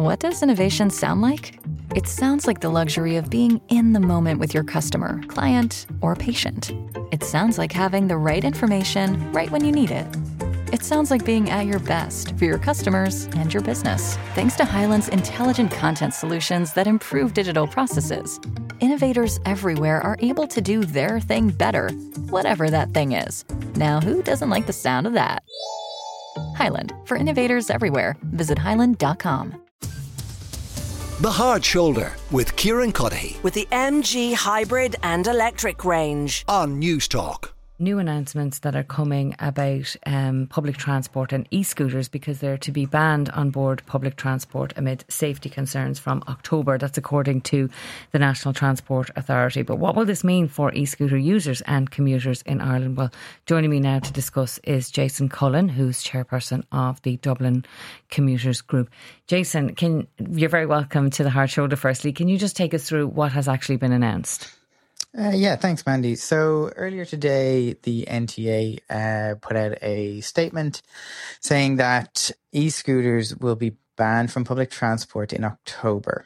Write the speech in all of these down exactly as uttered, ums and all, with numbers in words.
What does innovation sound like? It sounds like the luxury of being in the moment with your customer, client, or patient. It sounds like having the right information right when you need it. It sounds like being at your best for your customers and your business. Thanks to Hyland's intelligent content solutions that improve digital processes, innovators everywhere are able to do their thing better, whatever that thing is. Now, who doesn't like the sound of that? Hyland, for innovators everywhere. Visit hyland dot com. The Hard Shoulder with Kieran Cuddihy with the M G hybrid and electric range on News Talk. New announcements that are coming about um, public transport and e-scooters, because they're to be banned on board public transport amid safety concerns from October. That's according to the National Transport Authority. But what will this mean for e-scooter users and commuters in Ireland? Well, joining me now to discuss is Jason Cullen, who's chairperson of the Dublin Commuters Group. Jason, can you're very welcome to the Hard Shoulder. Firstly, can you just take us through what has actually been announced? Uh, yeah, thanks, Mandy. So earlier today, the N T A uh, put out a statement saying that e-scooters will be banned from public transport in October.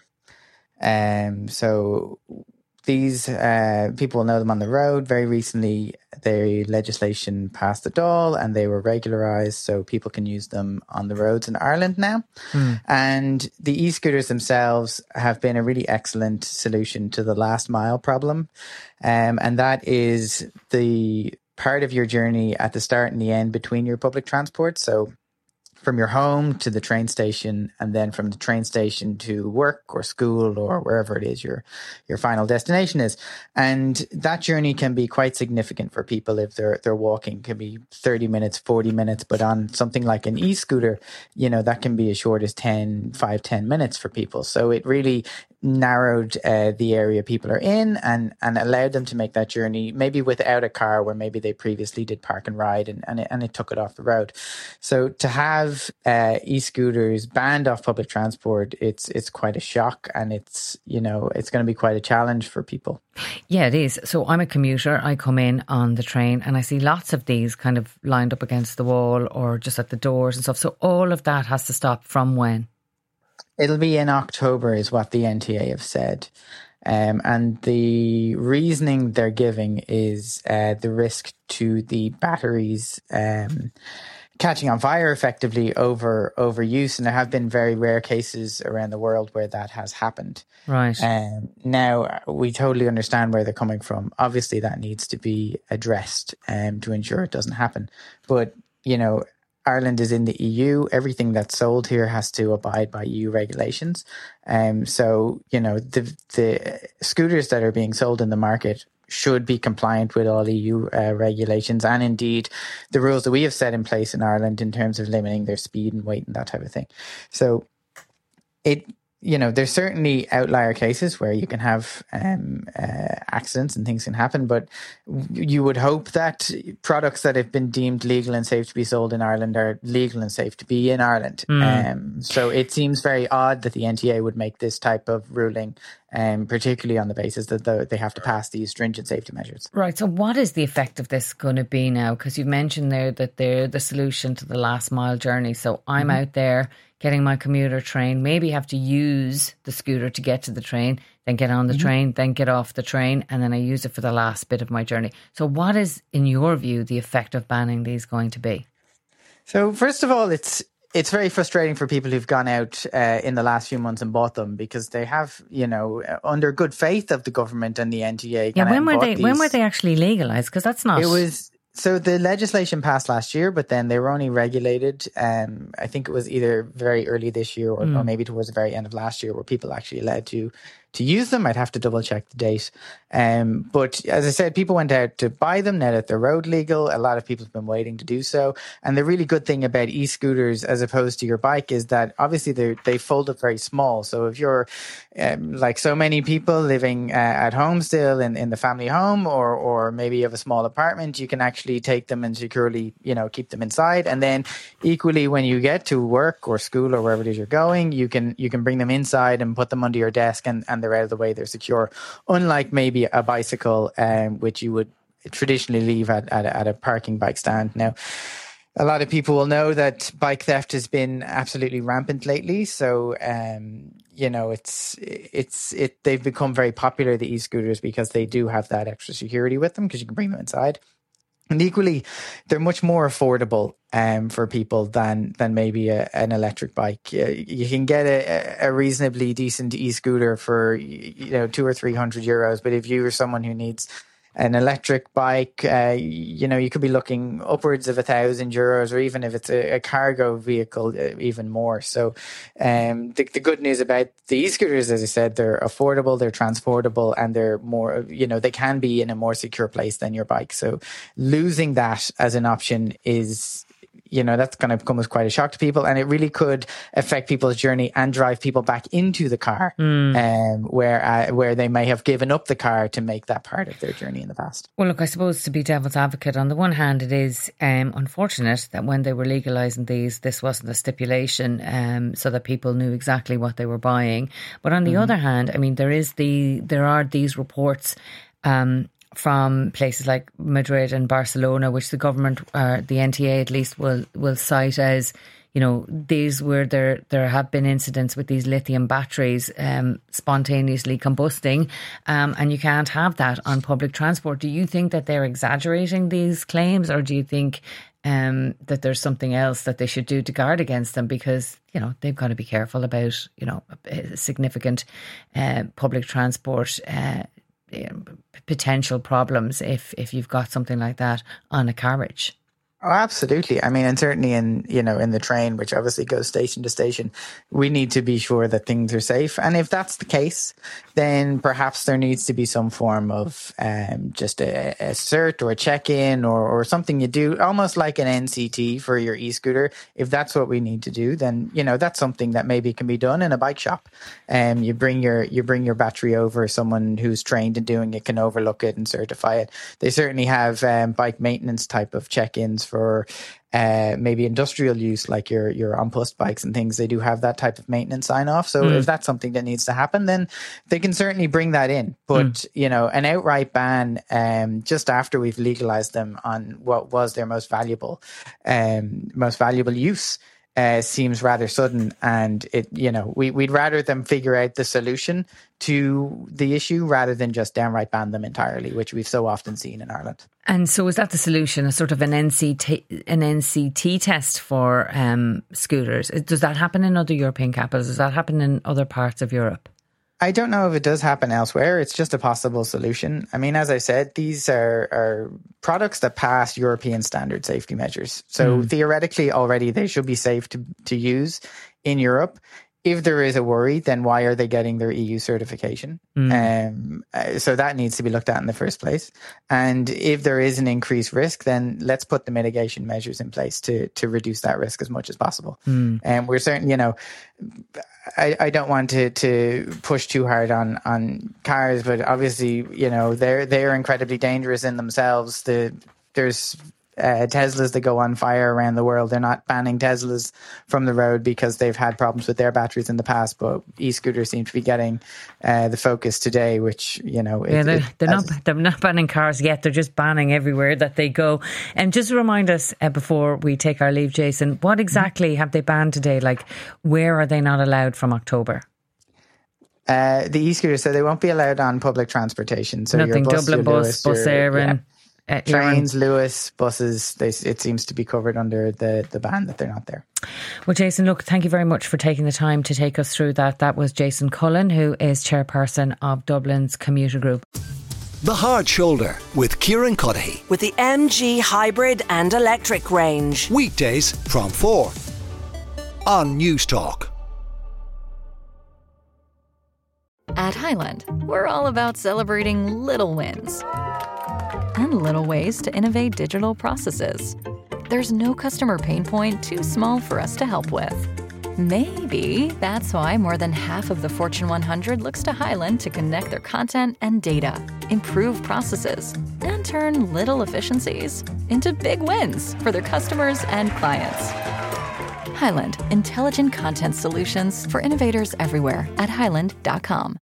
Um, so these uh, people will know them on the road. Very recently, the legislation passed the Dáil and they were regularised, so people can use them on the roads in Ireland now. Mm. And the e-scooters themselves have been a really excellent solution to the last mile problem. Um, and that is the part of your journey at the start and the end between your public transport. So from your home to the train station, and then from the train station to work or school or wherever it is your your final destination is. And that journey can be quite significant for people if they're they're walking. It can be thirty minutes, forty minutes, but on something like an e-scooter, you know, that can be as short as ten, five, ten minutes for people. So it really narrowed uh, the area people are in and, and allowed them to make that journey maybe without a car where maybe they previously did park and ride, and, and, it, and it took it off the road. So to have uh, e-scooters banned off public transport, it's it's quite a shock, and it's, you know, it's going to be quite a challenge for people. Yeah, it is. So I'm a commuter. I come in on the train and I see lots of these kind of lined up against the wall or just at the doors and stuff. So all of that has to stop from when? It'll be in October is what the N T A have said. Um, and the reasoning they're giving is uh, the risk to the batteries um, catching on fire effectively over overuse. And there have been very rare cases around the world where that has happened. Right. Um, now, we totally understand where they're coming from. Obviously, that needs to be addressed um, to ensure it doesn't happen. But, you know, Ireland is in the E U. Everything that's sold here has to abide by E U regulations. Um, so, you know, the the scooters that are being sold in the market should be compliant with all E U uh, regulations, and indeed the rules that we have set in place in Ireland in terms of limiting their speed and weight and that type of thing. So it, you know, there's certainly outlier cases where you can have um, uh, accidents and things can happen, but you would hope that products that have been deemed legal and safe to be sold in Ireland are legal and safe to be in Ireland. Mm. Um, so it seems very odd that the N T A would make this type of ruling, um, particularly on the basis that the, they have to pass these stringent safety measures. Right. So what is the effect of this going to be now? Because you've mentioned there that they're the solution to the last mile journey. So I'm mm-hmm. out there getting my commuter train, maybe have to use the scooter to get to the train, then get on the mm-hmm. train, then get off the train, and then I use it for the last bit of my journey. So what is, in your view, the effect of banning these going to be? So first of all, it's it's very frustrating for people who've gone out uh, in the last few months and bought them, because they have, you know, under good faith of the government and the N T A. Yeah, when were they? These. When were they actually legalised? Because that's not. It was. So the legislation passed last year, but then they were only regulated. Um, I think it was either very early this year or, mm. or maybe towards the very end of last year, where people actually allowed to to use them. I'd have to double check the date. Um, but as I said, people went out to buy them now that they're road legal. A lot of people have been waiting to do so. And the really good thing about e-scooters as opposed to your bike is that obviously they they fold up very small. So if you're um, like so many people living uh, at home still in, in the family home, or or maybe you have a small apartment, you can actually take them and securely, you know, keep them inside. And then equally, when you get to work or school or wherever it is you're going, you can you can bring them inside and put them under your desk, and, and they're out of the way, they're secure. Unlike maybe a bicycle, um, which you would traditionally leave at, at, at a parking bike stand. Now, A lot of people will know that bike theft has been absolutely rampant lately. So, um, you know, it's it's it. They've become very popular, the e-scooters, because they do have that extra security with them because you can bring them inside. And equally, they're much more affordable um, for people than than maybe a, an electric bike. Uh, you can get a, a reasonably decent e-scooter for you know two or three hundred euros. But if you are someone who needs an electric bike, uh, you know, you could be looking upwards of a thousand euros, or even if it's a, a cargo vehicle, uh, even more. So um, the, the good news about the e-scooters, as I said, they're affordable, they're transportable, and they're more, you know, they can be in a more secure place than your bike. So losing that as an option is, you know, that's going to come as quite a shock to people, and it really could affect people's journey and drive people back into the car, mm. um, where uh, where they may have given up the car to make that part of their journey in the past. Well, look, I suppose to be devil's advocate, on the one hand, it is um, unfortunate that when they were legalising these, this wasn't a stipulation, um, so that people knew exactly what they were buying. But on the mm. other hand, I mean, there is the there are these reports Um, from places like Madrid and Barcelona, which the government, uh, the N T A at least, will will cite as, you know, these where there there have been incidents with these lithium batteries um, spontaneously combusting, um, and you can't have that on public transport. Do you think that they're exaggerating these claims, or do you think um, that there's something else that they should do to guard against them? Because, you know, they've got to be careful about, you know, significant uh, public transport uh potential problems if if you've got something like that on a carriage. Oh, absolutely. I mean, and certainly in, you know, in the train, which obviously goes station to station, we need to be sure that things are safe. And if that's the case, then perhaps there needs to be some form of um, just a, a cert or a check-in or, or something you do, almost like an N C T for your e-scooter. If that's what we need to do, then, you know, that's something that maybe can be done in a bike shop. Um, you bring your you bring your battery over, someone who's trained in doing it can overlook it and certify it. They certainly have um, bike maintenance type of check-ins for for uh, maybe industrial use, like your your on-post bikes and things. They do have that type of maintenance sign-off. So mm. if that's something that needs to happen, then they can certainly bring that in. But, mm. you know, an outright ban um, just after we've legalized them on what was their most valuable, um, most valuable use Uh, seems rather sudden, and it, you know, we, we'd rather them figure out the solution to the issue rather than just downright ban them entirely, which we've so often seen in Ireland. And so is that the solution, a sort of an N C T, an N C T test for um, scooters? Does that happen in other European capitals? Does that happen in other parts of Europe? I don't know if it does happen elsewhere. It's just a possible solution. I mean, as I said, these are, are products that pass European standard safety measures. So mm. theoretically, already they should be safe to, to use in Europe. If there is a worry, then why are they getting their E U certification? Mm. Um, so that needs to be looked at in the first place. And if there is an increased risk, then let's put the mitigation measures in place to to reduce that risk as much as possible. And mm. um, we're certainly, you know, I, I don't want to, to push too hard on, on cars, but obviously, you know, they're they're incredibly dangerous in themselves. The there's Uh, Teslas that go on fire around the world. They're not banning Teslas from the road because they've had problems with their batteries in the past, but e-scooters seem to be getting uh, the focus today, which, you know... It, yeah, they're, it, they're, not, they're not banning cars yet. They're just banning everywhere that they go. And just remind us, uh, before we take our leave, Jason, what exactly mm-hmm. have they banned today? Like, where are they not allowed from October? Uh, the e-scooters, so they won't be allowed on public transportation. So Nothing, your bus, Dublin your bus, Bus Éireann... Yeah. Uh, Trains, Lewis, buses, they, it seems to be covered under the, the ban that they're not there. Well, Jason, look, thank you very much for taking the time to take us through that. That was Jason Cullen, who is chairperson of Dublin's Commuter Group. The Hard Shoulder with Kieran Cuddihy. With the M G hybrid and electric range. Weekdays from four on News Talk. At Highland, we're all about celebrating little wins and little ways to innovate digital processes. There's no customer pain point too small for us to help with. Maybe that's why more than half of the Fortune one hundred looks to Highland to connect their content and data, improve processes, and turn little efficiencies into big wins for their customers and clients. Highland, intelligent content solutions for innovators everywhere at highland dot com.